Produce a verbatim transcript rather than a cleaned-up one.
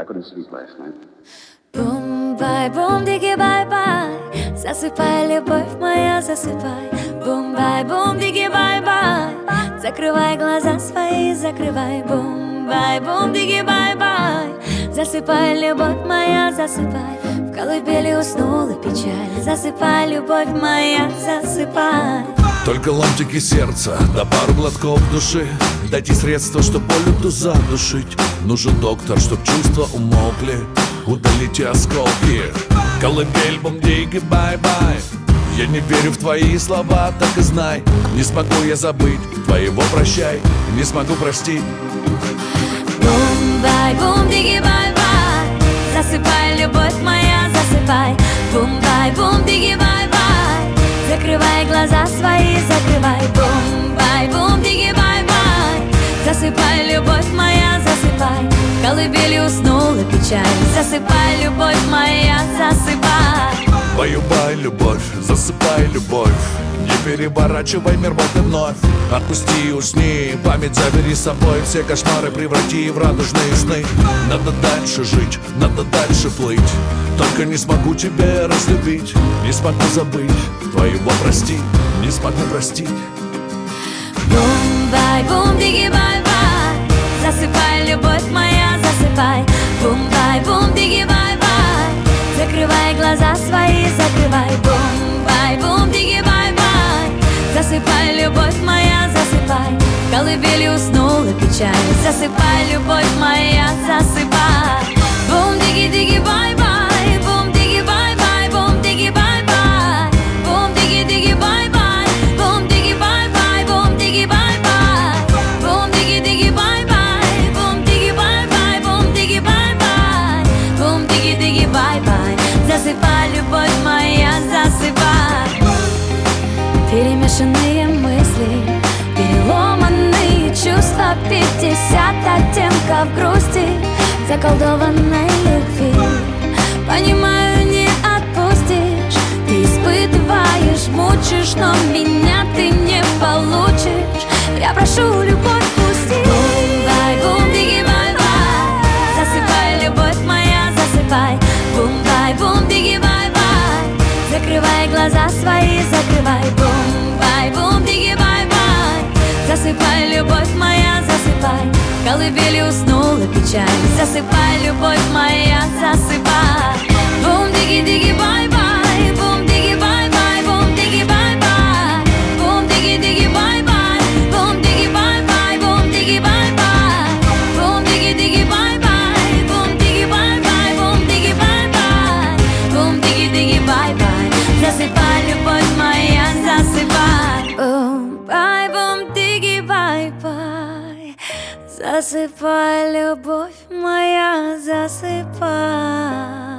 I couldn't sleep last night. Бум-бай, бум-диги, бай-бай, засыпай, любовь моя, засыпай. Бум-бай, бум-диги, бай-бай, закрывай глаза свои, закрывай. Бум-бай, бум-диги, бай-бай, засыпай, любовь моя, засыпай. В колыбели уснула печаль, засыпай, любовь моя, засыпай. Только ломтики сердца, да пару глотков души. Дайте средства, чтоб боль эту задушить. Нужен доктор, чтоб чувства умолкли. Удалите осколки. Колыбель, бум-диги, бай-бай. Я не верю в твои слова, так и знай. Не смогу я забыть твоего прощай. Не смогу простить. Бум-бай, бум-диги, бай-бай, засыпай, любовь моя, засыпай. Бум-бай, бум-диги, бай-бай, закрывай глаза свои, закрывай. Бум-бай, бум-диги, бай-бай, засыпай, любовь моя, засыпай. В колыбели уснула печаль, засыпай, любовь моя, засыпай. Баю-бай, любовь, засыпай, любовь. Не переворачивай мир вновь и вновь. Отпусти и усни, память забери с собой. Все кошмары преврати в радужные сны. Надо дальше жить, надо дальше плыть. Только не смогу тебя разлюбить. Не смогу забыть твоего простить. Не смогу простить. Бум-бай, бум-диги, бай-бай, засыпай, любовь моя, засыпай. Бум-бай, бум-диги, бай-бай, закрывай глаза свои, закрывай. Бум-бай, бум-диги, бай-бай, засыпай, любовь моя, засыпай. В колыбели уснула печаль, засыпай, любовь моя, засыпай. Бум-диги-диги, бай-бай, бум-диги, бай-бай, бум-диги, бай-бай, бум-диги-диги, бай-бай, бум-диги, бай-бай, бум-диги, бай-бай, бум-диги-диги, бай-бай, бум-диги, бай-бай, бум-диги, бай-бай, бум-диги-диги, бай-бай, засыпай, любовь моя, засыпай. Перемешанные мысли, переломанные чувства, пятьдесят оттенков грусти, заколдованной любви. Понимаю, не отпустишь, ты испытываешь, мучишь, но меня ты не получишь. Я прошу, любовь, пусти. Бум-бай, бум-диги, бай-бай, засыпай, любовь моя, засыпай. Бум-бай, бум-диги, бай-бай, закрывай глаза свои, закрывай. Бум-бай, бум-диги, бай-бай, засыпай, любовь моя, засыпай. В колыбели уснула печаль, засыпай, любовь моя, засыпай. Бум-диги-диги, бай-бай, бум-диги, бай-бай, бум-диги, бай-бай, бум-диги-диги, бай-бай, бум-диги, бай-бай, бум-диги, бай-бай, бум-диги-диги, бай-бай, бум-диги, бай-бай, бум-диги, бай-бай, бум-диги-диги, бай-бай, засыпай, любовь моя, засыпай. Бум-бай, бум-диги, бай-бай, засыпай, любовь моя, засыпай.